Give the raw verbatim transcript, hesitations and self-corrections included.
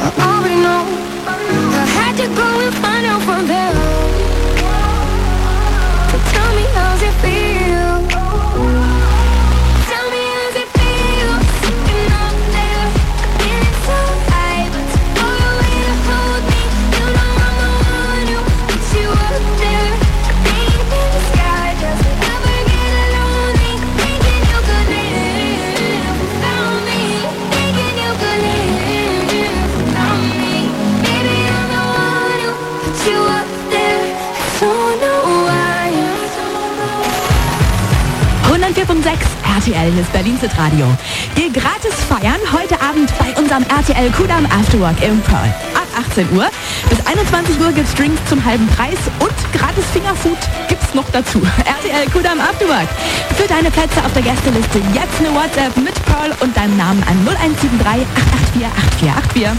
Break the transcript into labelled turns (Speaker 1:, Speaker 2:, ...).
Speaker 1: I already know. I had to go and find out from them. So tell me, how's it feel? Tell me, how's it feel? Sitting up there, feeling so high, but too far away to hold me. You know I'm the one who puts you up there. Deep in the sky, does it ever get lonely? Thinking you could live without me. Thinking you could live without me. Baby, I'm the one who puts you up there. I don't know why.
Speaker 2: hundertvier Komma sechs R T L ist Berlins Hitradio. Geh gratis feiern heute Abend bei unserem R T L Kudam Afterwork im Pearl. Ab achtzehn Uhr bis einundzwanzig Uhr gibt's Drinks zum halben Preis und gratis Fingerfood gibt's noch dazu. R T L Kudam Afterwork. Für deine Plätze auf der Gästeliste jetzt eine WhatsApp mit Pearl und deinem Namen an null eins sieben drei acht acht vier acht vier acht vier.